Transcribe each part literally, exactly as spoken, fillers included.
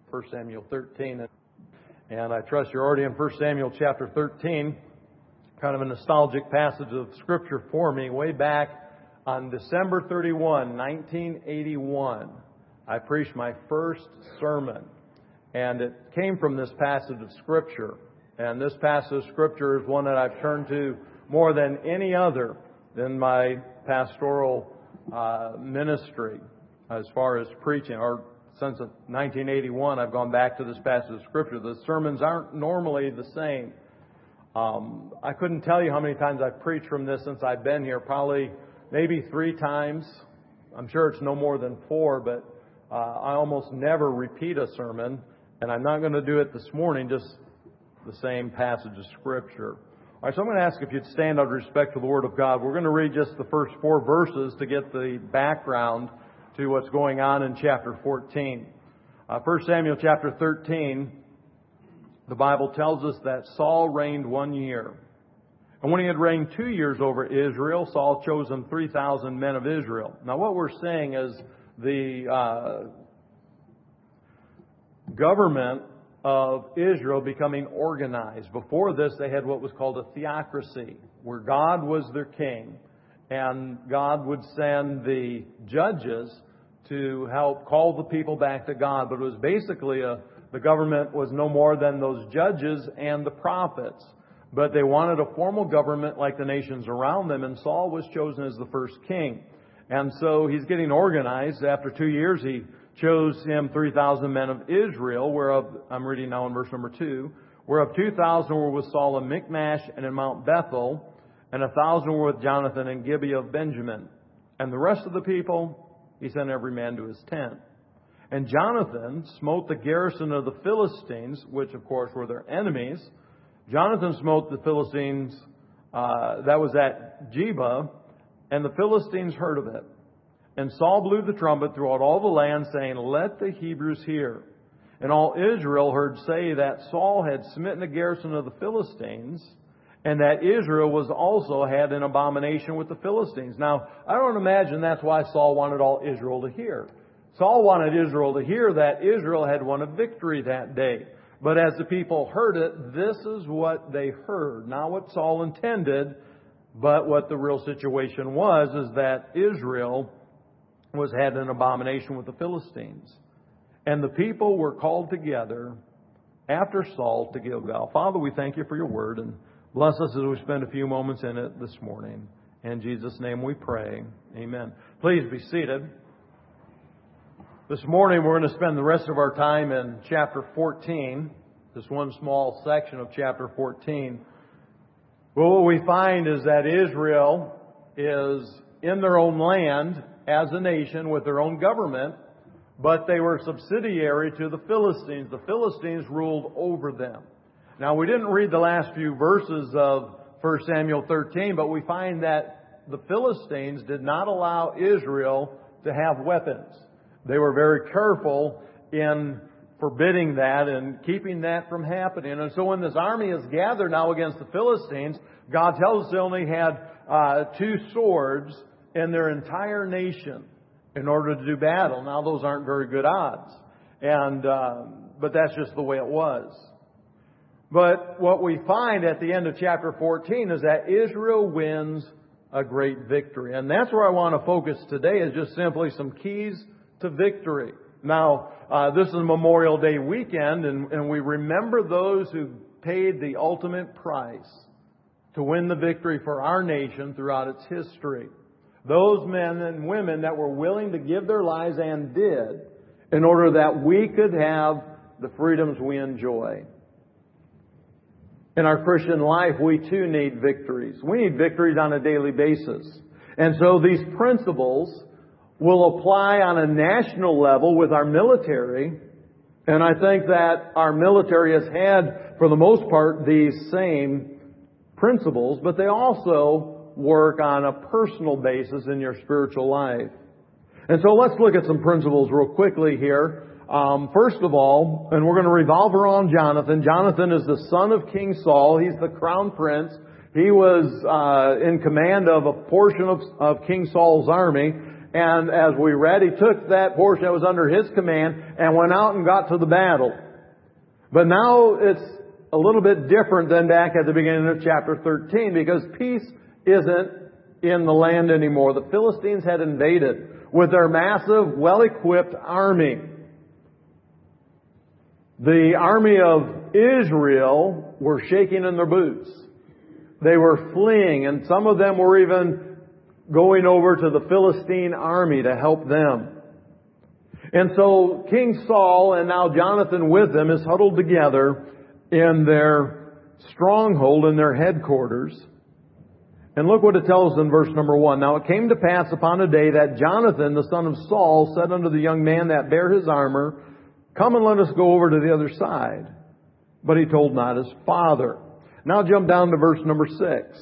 First Samuel thirteen. And I trust you're already in First Samuel chapter thirteen. Kind of a nostalgic passage of Scripture for me. Way back on December thirty-first, nineteen eighty-one, I preached my first sermon. And it came from this passage of Scripture. And this passage of Scripture is one that I've turned to more than any other in my pastoral uh, ministry as far as preaching. Or since nineteen eighty-one, I've gone back to this passage of Scripture. The sermons aren't normally the same. Um, I couldn't tell you how many times I've preached from this since I've been here. Probably maybe three times. I'm sure it's no more than four, but uh, I almost never repeat a sermon. And I'm not going to do it this morning, just the same passage of Scripture. All right, so I'm going to ask if you'd stand out of respect to the Word of God. We're going to read just the first four verses to get the background to what's going on in chapter fourteen. Uh, First Samuel chapter thirteen, the Bible tells us that Saul reigned one year. And when he had reigned two years over Israel, Saul chose him three thousand men of Israel. Now what we're saying is the uh, government of Israel becoming organized. Before this, they had what was called a theocracy, where God was their king. And God would send the judges to help call the people back to God. But it was basically a, the government was no more than those judges and the prophets. But they wanted a formal government like the nations around them, and Saul was chosen as the first king. And so he's getting organized. After two years, he chose him three thousand men of Israel, whereof, I'm reading now in verse number two, whereof two thousand were with Saul in Michmash and in Mount Bethel, and a thousand were with Jonathan in Gibeah of Benjamin. And the rest of the people he sent every man to his tent. And Jonathan smote the garrison of the Philistines, which of course were their enemies. Jonathan smote the Philistines, uh, that was at Geba, and the Philistines heard of it. And Saul blew the trumpet throughout all the land, saying, "Let the Hebrews hear." And all Israel heard say that Saul had smitten the garrison of the Philistines, and that Israel was also had an abomination with the Philistines. Now, I don't imagine that's why Saul wanted all Israel to hear. Saul wanted Israel to hear that Israel had won a victory that day. But as the people heard it, this is what they heard. Not what Saul intended, but what the real situation was, is that Israel was had an abomination with the Philistines. And the people were called together after Saul to Gilgal. Father, we thank you for your word, and bless us as we spend a few moments in it this morning. In Jesus' name we pray. Amen. Please be seated. This morning we're going to spend the rest of our time in chapter fourteen. This one small section of chapter fourteen. Well, what we find is that Israel is in their own land as a nation with their own government, but they were subsidiary to the Philistines. The Philistines ruled over them. Now, we didn't read the last few verses of First Samuel thirteen, but we find that the Philistines did not allow Israel to have weapons. They were very careful in forbidding that and keeping that from happening. And so when this army is gathered now against the Philistines, God tells us they only had uh, two swords in their entire nation in order to do battle. Now, those aren't very good odds. and uh, But that's just the way it was. But what we find at the end of chapter fourteen is that Israel wins a great victory. And that's where I want to focus today, is just simply some keys to victory. Now, uh, this is Memorial Day weekend, and, and we remember those who paid the ultimate price to win the victory for our nation throughout its history. Those men and women that were willing to give their lives, and did, in order that we could have the freedoms we enjoy. In our Christian life, we too need victories. We need victories on a daily basis. And so these principles will apply on a national level with our military. And I think that our military has had, for the most part, these same principles, but they also work on a personal basis in your spiritual life. And so let's look at some principles real quickly here. Um, first of all, and we're going to revolve around Jonathan. Jonathan is the son of King Saul. He's the crown prince. He was uh, in command of a portion of, of King Saul's army. And as we read, he took that portion that was under his command and went out and got to the battle. But now it's a little bit different than back at the beginning of chapter thirteen, because peace isn't in the land anymore. The Philistines had invaded with their massive, well-equipped army. The army of Israel were shaking in their boots. They were fleeing, and some of them were even going over to the Philistine army to help them. And so King Saul and now Jonathan with them is huddled together in their stronghold, in their headquarters. And look what it tells in verse number one. Now it came to pass upon a day that Jonathan, the son of Saul, said unto the young man that bare his armor, Come and let us go over to the other side. But he told not his father. Now jump down to verse number six.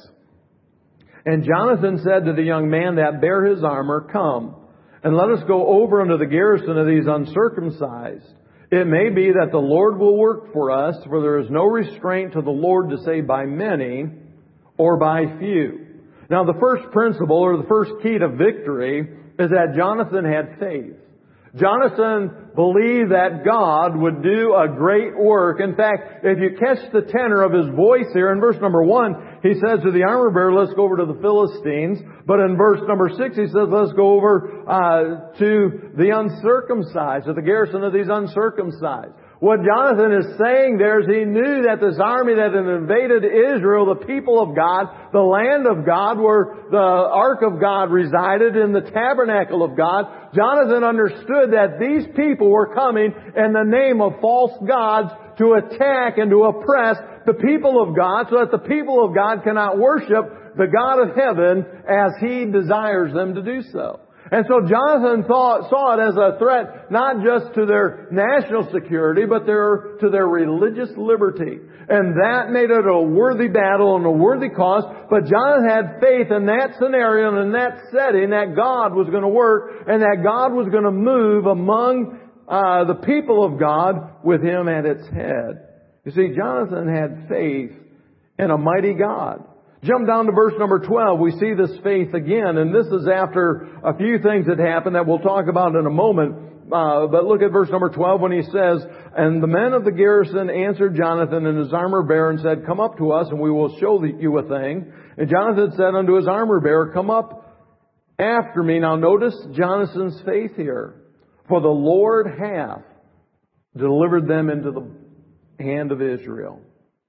And Jonathan said to the young man that bare his armor, Come, and let us go over unto the garrison of these uncircumcised. It may be that the Lord will work for us, for there is no restraint to the Lord to save by many or by few. Now the first principle, or the first key to victory, is that Jonathan had faith. Jonathan believed that God would do a great work. In fact, if you catch the tenor of his voice here, in verse number one, he says to the armor bearer, let's go over to the Philistines. But in verse number six, he says, let's go over uh, to the uncircumcised, to the garrison of these uncircumcised. What Jonathan is saying there is he knew that this army that had invaded Israel, the people of God, the land of God, where the ark of God resided in the tabernacle of God, Jonathan understood that these people were coming in the name of false gods to attack and to oppress the people of God, so that the people of God cannot worship the God of heaven as He desires them to do so. And so Jonathan thought, saw it as a threat not just to their national security, but their, to their religious liberty. And that made it a worthy battle and a worthy cause. But Jonathan had faith in that scenario and in that setting that God was going to work and that God was going to move among uh, the people of God with him at its head. You see, Jonathan had faith in a mighty God. Jump down to verse number twelve. We see this faith again, and this is after a few things that happened that we'll talk about in a moment. Uh, but look at verse number twelve when he says, And the men of the garrison answered Jonathan and his armor bearer and said, Come up to us, and we will show you a thing. And Jonathan said unto his armor bearer, Come up after me. Now notice Jonathan's faith here. For the Lord hath delivered them into the hand of Israel.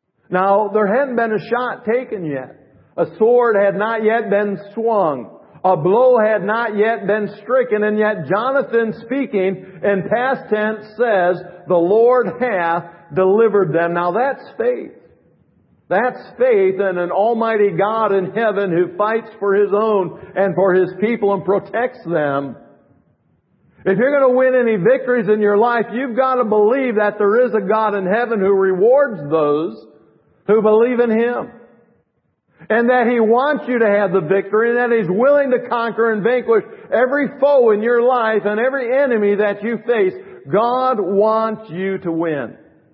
Now, there hadn't been a shot taken yet. A sword had not yet been swung. A blow had not yet been stricken. And yet Jonathan, speaking in past tense, says, The Lord hath delivered them. Now that's faith. That's faith in an almighty God in heaven who fights for His own and for His people and protects them. If you're going to win any victories in your life, you've got to believe that there is a God in heaven who rewards those who believe in Him. And that He wants you to have the victory, and that He's willing to conquer and vanquish every foe in your life and every enemy that you face. God wants you to win.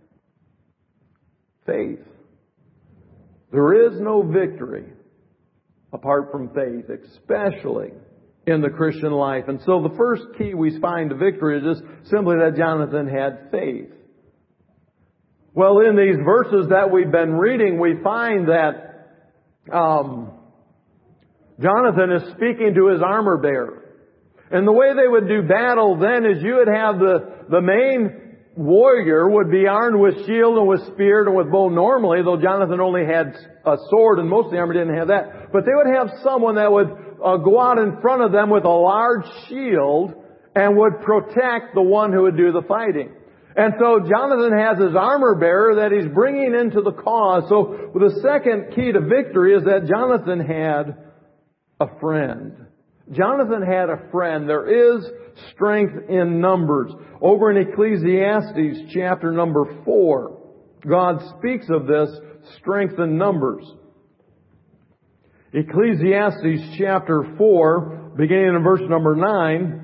Faith. There is no victory apart from faith, especially in the Christian life. And so the first key we find to victory is just simply that Jonathan had faith. Well, in these verses that we've been reading, we find that um, Jonathan is speaking to his armor bearer. And the way they would do battle then is you would have the, the main warrior would be armed with shield and with spear and with bow normally, though Jonathan only had a sword and most of the armor didn't have that. But they would have someone that would uh, go out in front of them with a large shield and would protect the one who would do the fighting. And so Jonathan has his armor bearer that he's bringing into the cause. So the second key to victory is that Jonathan had a friend. Jonathan had a friend. There is strength in numbers. Over in Ecclesiastes chapter number four, God speaks of this strength in numbers. Ecclesiastes chapter four, beginning in verse number nine,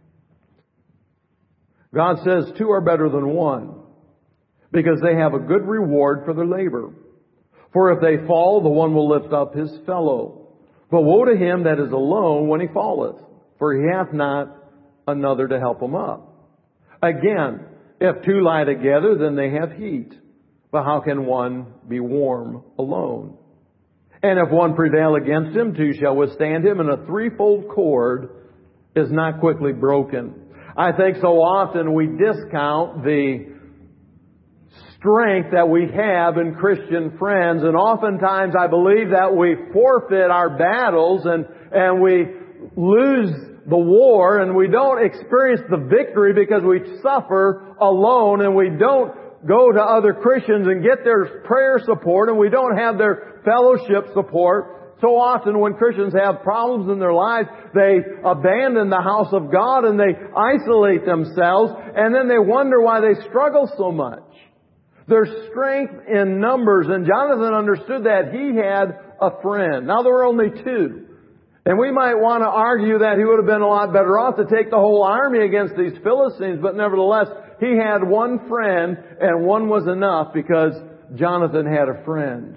God says, Two are better than one, because they have a good reward for their labor. For if they fall, the one will lift up his fellow. But woe to him that is alone when he falleth. for he hath not another to help him up. Again, if two lie together, then they have heat. But how can one be warm alone? And if one prevail against him, two shall withstand him, and a threefold cord is not quickly broken. I think so often we discount the strength that we have in Christian friends, and oftentimes I believe that we forfeit our battles and, and we lose the war and we don't experience the victory because we suffer alone and we don't go to other Christians and get their prayer support and we don't have their fellowship support. So often when Christians have problems in their lives, they abandon the house of God and they isolate themselves, and then they wonder why they struggle so much. There's strength in numbers, and Jonathan understood that he had a friend. Now there were only two. And we might want to argue that he would have been a lot better off to take the whole army against these Philistines, but nevertheless, he had one friend, and one was enough because Jonathan had a friend.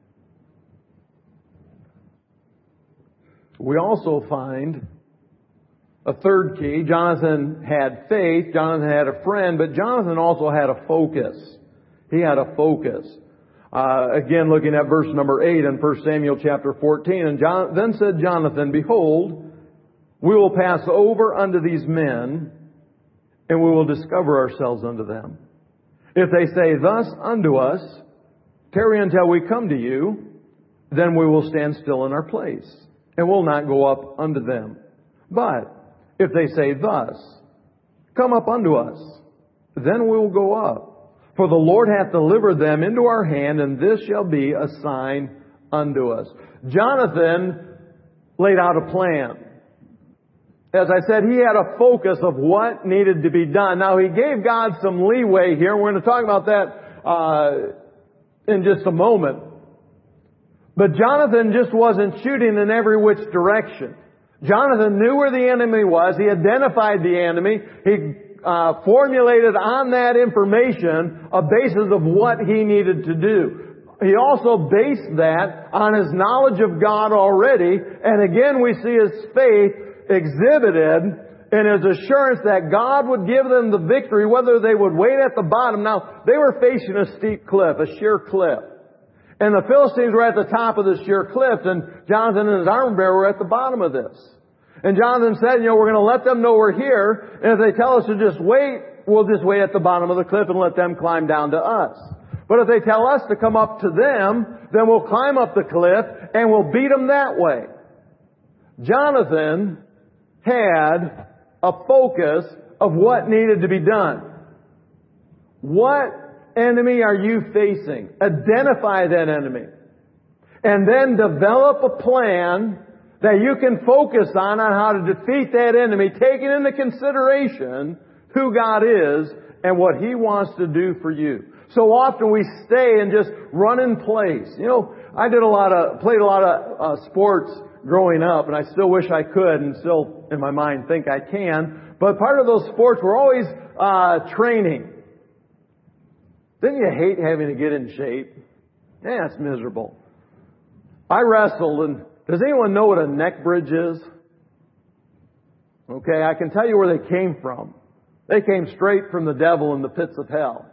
We also find a third key. Jonathan had faith, Jonathan had a friend, but Jonathan also had a focus. He had a focus. Uh, again, looking at verse number eight in First Samuel chapter fourteen. And John, then said Jonathan, Behold, we will pass over unto these men, and we will discover ourselves unto them. If they say thus unto us, Tarry until we come to you, then we will stand still in our place, and will not go up unto them. But if they say thus, Come up unto us, then we will go up. For the Lord hath delivered them into our hand, and this shall be a sign unto us. Jonathan laid out a plan. As I said, he had a focus of what needed to be done. Now, he gave God some leeway here. We're going to talk about that uh, in just a moment. But Jonathan just wasn't shooting in every which direction. Jonathan knew where the enemy was. He identified the enemy. He Uh, formulated on that information a basis of what he needed to do. He also based that on his knowledge of God already, and again we see his faith exhibited in his assurance that God would give them the victory whether they would wait at the bottom. Now, they were facing a steep cliff, a sheer cliff. And the Philistines were at the top of the sheer cliff, and Jonathan and his armor bearer were at the bottom of this. And Jonathan said, you know, we're going to let them know we're here. And if they tell us to just wait, we'll just wait at the bottom of the cliff and let them climb down to us. But if they tell us to come up to them, then we'll climb up the cliff and we'll beat them that way. Jonathan had a focus of what needed to be done. What enemy are you facing? Identify that enemy. And then develop a plan that you can focus on on how to defeat that enemy, taking into consideration who God is and what He wants to do for you. So often we stay and just run in place. You know, I did a lot of, played a lot of uh, sports growing up, and I still wish I could, and still in my mind think I can. But part of those sports were always uh, training. Didn't you hate having to get in shape? Yeah, it's miserable. I wrestled, and does anyone know what a neck bridge is? Okay, I can tell you where they came from. They came straight from the devil in the pits of hell.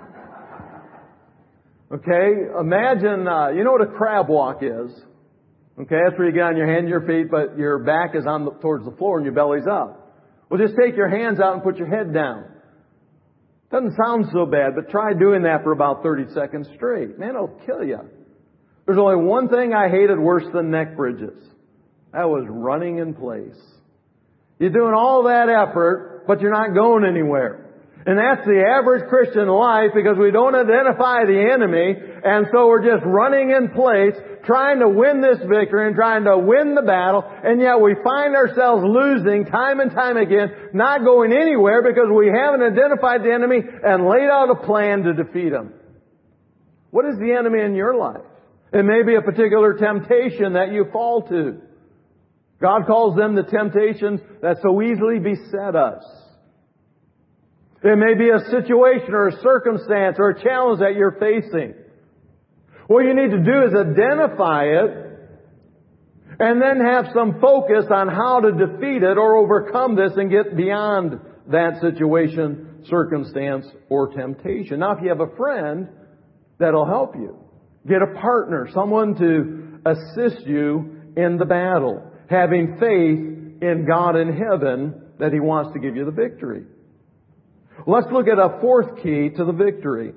Okay, imagine, uh, you know what a crab walk is? Okay, that's where you get on your hands and your feet, but your back is on the, towards the floor and your belly's up. Well, just take your hands out and put your head down. Doesn't sound so bad, but try doing that for about thirty seconds straight. Man, it'll kill you. There's only one thing I hated worse than neck bridges. That was running in place. You're doing all that effort, but you're not going anywhere. And that's the average Christian life because we don't identify the enemy, and so we're just running in place, trying to win this victory and trying to win the battle, and yet we find ourselves losing time and time again, not going anywhere because we haven't identified the enemy and laid out a plan to defeat him. What is the enemy in your life? It may be a particular temptation that you fall to. God calls them the temptations that so easily beset us. It may be a situation or a circumstance or a challenge that you're facing. What you need to do is identify it and then have some focus on how to defeat it or overcome this and get beyond that situation, circumstance, or temptation. Now, if you have a friend, that'll help you. Get a partner, someone to assist you in the battle, having faith in God in heaven that He wants to give you the victory. Let's look at a fourth key to the victory.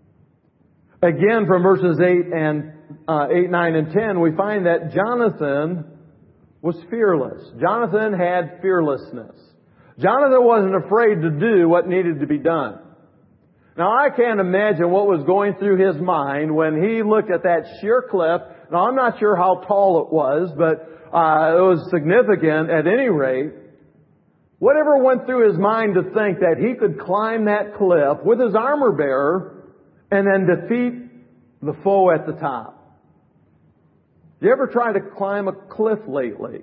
Again, from verses eight and uh, eight, nine, and ten, we find that Jonathan was fearless. Jonathan had fearlessness. Jonathan wasn't afraid to do what needed to be done. Now, I can't imagine what was going through his mind when he looked at that sheer cliff. Now, I'm not sure how tall it was, but uh, it was significant at any rate. Whatever went through his mind to think that he could climb that cliff with his armor bearer and then defeat the foe at the top. You ever try to climb a cliff lately?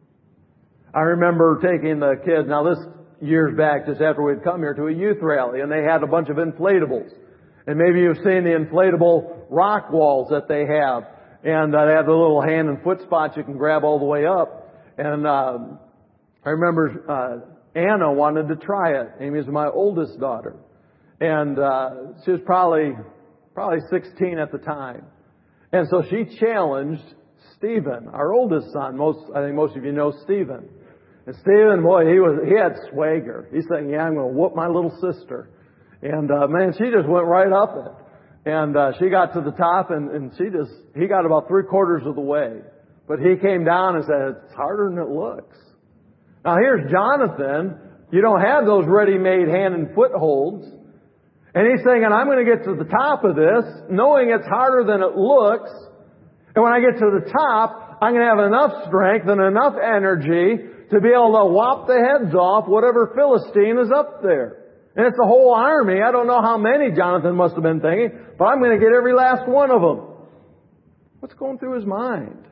I remember taking the kids, now this years back, just after we'd come here, to a youth rally, and they had a bunch of inflatables. And maybe you've seen the inflatable rock walls that they have. And uh, they have the little hand and foot spots you can grab all the way up. And uh, I remember uh, Anna wanted to try it. Amy's my oldest daughter. And uh, she was probably probably sixteen at the time. And so she challenged Stephen, our oldest son. Most I think most of you know Stephen. And Stephen, boy, he was he had swagger. He's saying, "Yeah, I'm going to whoop my little sister." And uh, man, she just went right up it. And uh, she got to the top, and, and she just he got about three quarters of the way. But he came down and said, "It's harder than it looks." Now here's Jonathan. You don't have those ready-made hand and footholds. And he's thinking, I'm going to get to the top of this, knowing it's harder than it looks. And when I get to the top, I'm going to have enough strength and enough energy to be able to whop the heads off whatever Philistine is up there. And it's a whole army. I don't know how many Jonathan must have been thinking, but I'm going to get every last one of them. What's going through his mind?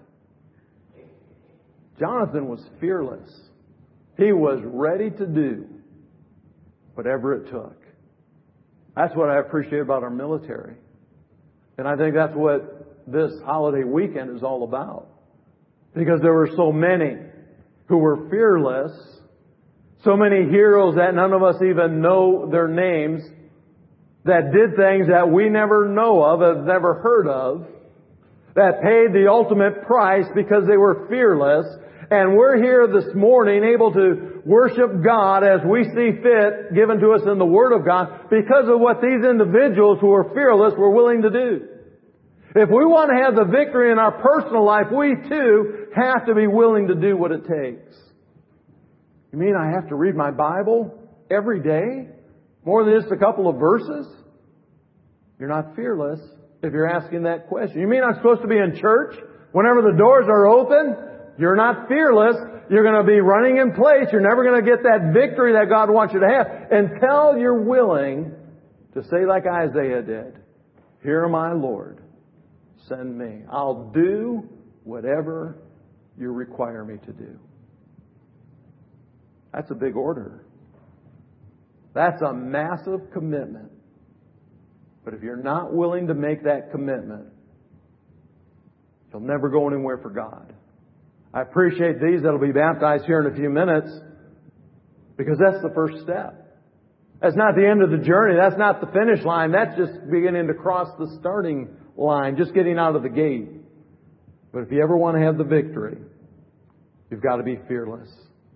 Jonathan was fearless. He was ready to do whatever it took. That's what I appreciate about our military. And I think that's what this holiday weekend is all about. Because there were so many who were fearless, so many heroes that none of us even know their names, that did things that we never know of, have never heard of, that paid the ultimate price because they were fearless. And we're here this morning able to worship God as we see fit, given to us in the Word of God, because of what these individuals who are fearless were willing to do. If we want to have the victory in our personal life, we too have to be willing to do what it takes. You mean I have to read my Bible every day? More than just a couple of verses? You're not fearless if you're asking that question. You mean I'm supposed to be in church whenever the doors are open? You're not fearless. You're going to be running in place. You're never going to get that victory that God wants you to have until you're willing to say like Isaiah did, "Here, my Lord, send me. I'll do whatever you require me to do." That's a big order. That's a massive commitment. But if you're not willing to make that commitment, you'll never go anywhere for God. I appreciate these that'll be baptized here in a few minutes, because that's the first step. That's not the end of the journey. That's not the finish line. That's just beginning to cross the starting line, just getting out of the gate. But if you ever want to have the victory, you've got to be fearless.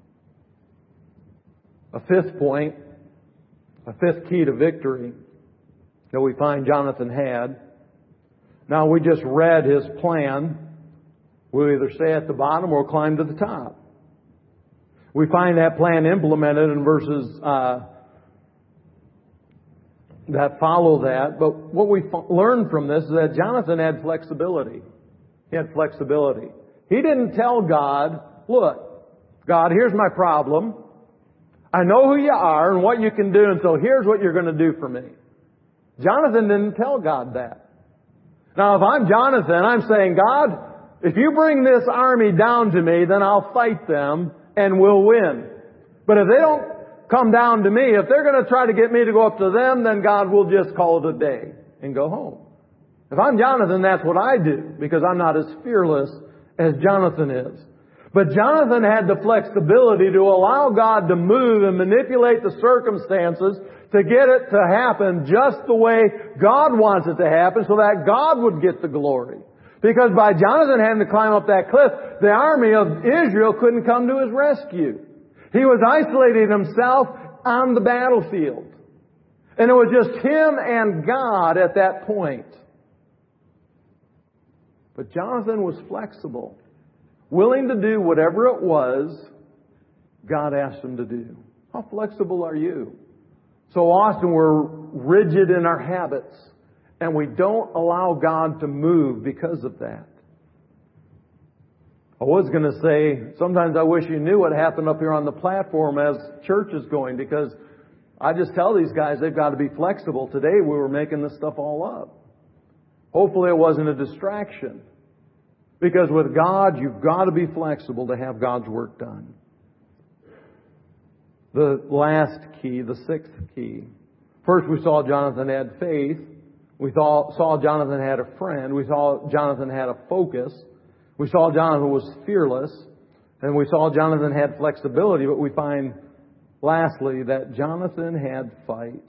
A fifth point, a fifth key to victory that we find Jonathan had. Now, we just read his plan. We'll either stay at the bottom or climb to the top. We find that plan implemented in verses uh, that follow that. But what we f- learn from this is that Jonathan had flexibility. He had flexibility. He didn't tell God, "Look, God, here's my problem. I know who you are and what you can do, and so here's what you're going to do for me." Jonathan didn't tell God that. Now, if I'm Jonathan, I'm saying, "God, if you bring this army down to me, then I'll fight them and we'll win. But if they don't come down to me, if they're going to try to get me to go up to them, then God will just call it a day and go home." If I'm Jonathan, that's what I do, because I'm not as fearless as Jonathan is. But Jonathan had the flexibility to allow God to move and manipulate the circumstances to get it to happen just the way God wants it to happen so that God would get the glory. Because by Jonathan having to climb up that cliff, the army of Israel couldn't come to his rescue. He was isolating himself on the battlefield. And it was just him and God at that point. But Jonathan was flexible, willing to do whatever it was God asked him to do. How flexible are you? So often we're rigid in our habits, and we don't allow God to move because of that. I was going to say, sometimes I wish you knew what happened up here on the platform as church is going, because I just tell these guys they've got to be flexible. Today we were making this stuff all up. Hopefully it wasn't a distraction. Because with God, you've got to be flexible to have God's work done. The last key, the sixth key. First we saw Jonathan had faith. We saw, saw Jonathan had a friend. We saw Jonathan had a focus. We saw Jonathan was fearless. And we saw Jonathan had flexibility. But we find, lastly, that Jonathan had fight.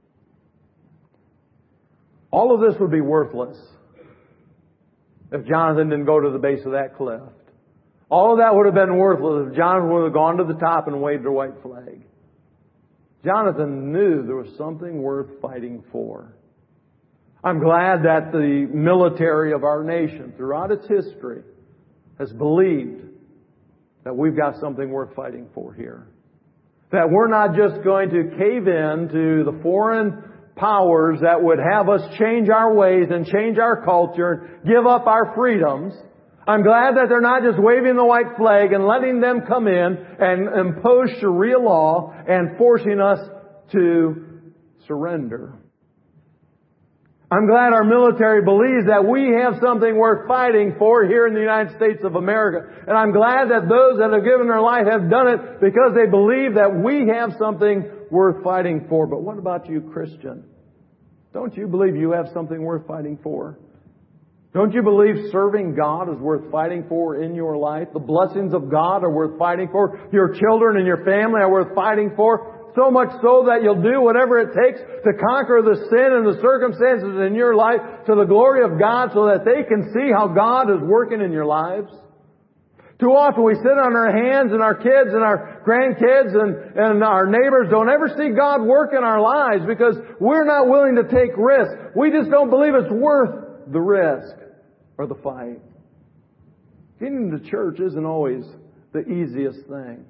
All of this would be worthless if Jonathan didn't go to the base of that cliff. All of that would have been worthless if Jonathan would have gone to the top and waved a white flag. Jonathan knew there was something worth fighting for. I'm glad that the military of our nation, throughout its history, has believed that we've got something worth fighting for here. That we're not just going to cave in to the foreign powers that would have us change our ways and change our culture and give up our freedoms. I'm glad that they're not just waving the white flag and letting them come in and impose Sharia law and forcing us to surrender. I'm glad our military believes that we have something worth fighting for here in the United States of America. And I'm glad that those that have given their life have done it because they believe that we have something worth fighting for. But what about you, Christian? Don't you believe you have something worth fighting for? Don't you believe serving God is worth fighting for in your life? The blessings of God are worth fighting for. Your children and your family are worth fighting for. So much so that you'll do whatever it takes to conquer the sin and the circumstances in your life to the glory of God so that they can see how God is working in your lives. Too often we sit on our hands and our kids and our grandkids and, and our neighbors don't ever see God work in our lives because we're not willing to take risks. We just don't believe it's worth the risk or the fight. Getting to church isn't always the easiest thing.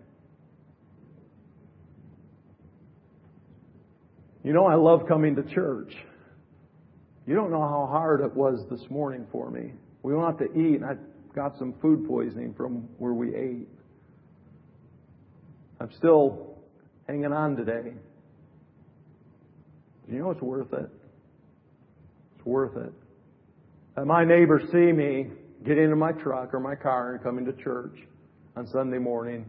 You know, I love coming to church. You don't know how hard it was this morning for me. We went out to eat and I got some food poisoning from where we ate. I'm still hanging on today. You know it's worth it. It's worth it. And my neighbors see me get into my truck or my car and come into church on Sunday morning.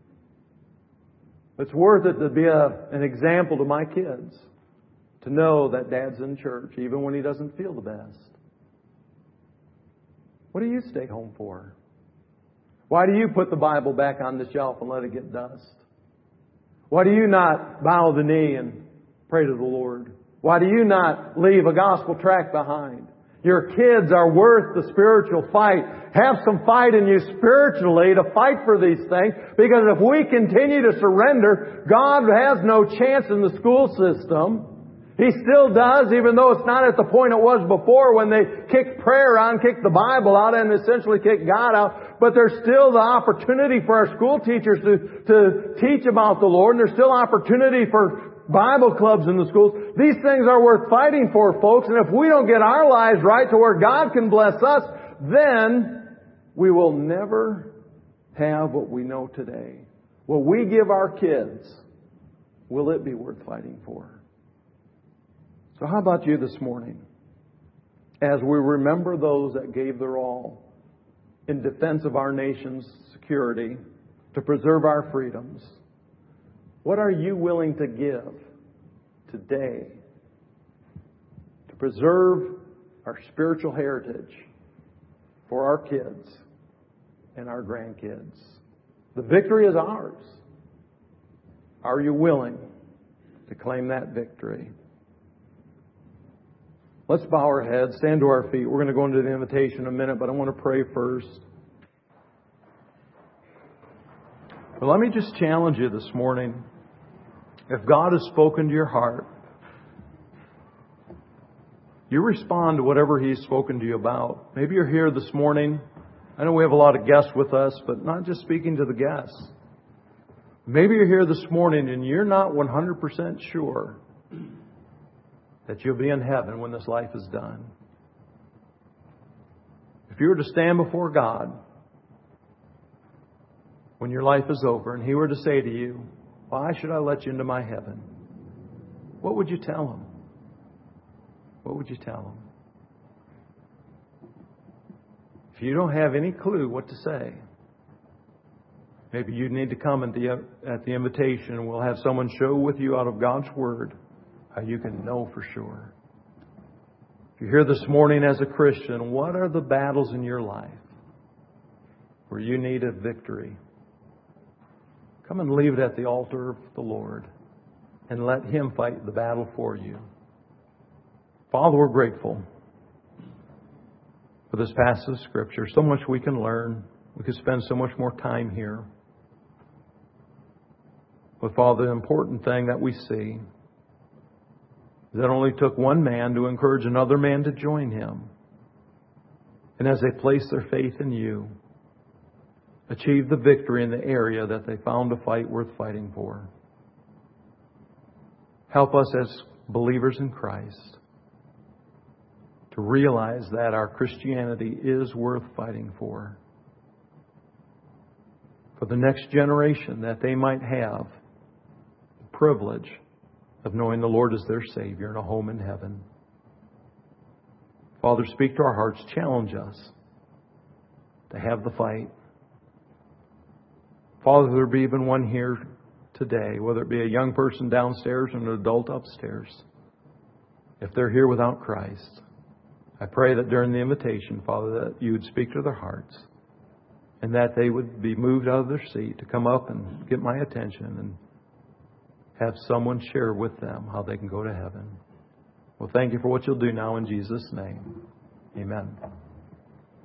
It's worth it to be a, an example to my kids. To know that Dad's in church even when he doesn't feel the best. What do you stay home for? Why do you put the Bible back on the shelf and let it get dust? Why do you not bow the knee and pray to the Lord? Why do you not leave a gospel tract behind? Your kids are worth the spiritual fight. Have some fight in you spiritually to fight for these things. Because if we continue to surrender, God has no chance in the school system. He still does, even though it's not at the point it was before when they kicked prayer out, kicked the Bible out, and essentially kicked God out. But there's still the opportunity for our school teachers to, to teach about the Lord. And there's still opportunity for Bible clubs in the schools. These things are worth fighting for, folks. And if we don't get our lives right to where God can bless us, then we will never have what we know today. What we give our kids, will it be worth fighting for? So how about you this morning? As we remember those that gave their all in defense of our nation's security, to preserve our freedoms, what are you willing to give today to preserve our spiritual heritage for our kids and our grandkids. The victory is ours. Are you willing to claim that victory? Let's bow our heads, stand to our feet. We're going to go into the invitation in a minute, but I want to pray first. But let me just challenge you this morning. If God has spoken to your heart, you respond to whatever He's spoken to you about. Maybe you're here this morning. I know we have a lot of guests with us, but not just speaking to the guests. Maybe you're here this morning and you're not one hundred percent sure that you'll be in heaven when this life is done. If you were to stand before God when your life is over and He were to say to you, why should I let you into my heaven? What would you tell Him? What would you tell Him? If you don't have any clue what to say, maybe you need to come at the, at the invitation and we'll have someone show with you out of God's Word how you can know for sure. If you're here this morning as a Christian, what are the battles in your life where you need a victory? Come and leave it at the altar of the Lord and let Him fight the battle for you. Father, we're grateful for this passage of Scripture. So much we can learn. We could spend so much more time here. But Father, the important thing that we see is that it only took one man to encourage another man to join him. And as they place their faith in You, achieve the victory in the area that they found a fight worth fighting for. Help us as believers in Christ to realize that our Christianity is worth fighting for. For the next generation, that they might have the privilege of knowing the Lord as their Savior and a home in heaven. Father, speak to our hearts. Challenge us to have the fight. Father, there be even one here today, whether it be a young person downstairs or an adult upstairs. If they're here without Christ, I pray that during the invitation, Father, that You would speak to their hearts and that they would be moved out of their seat to come up and get my attention and have someone share with them how they can go to heaven. Well, thank You for what You'll do now in Jesus' name. Amen.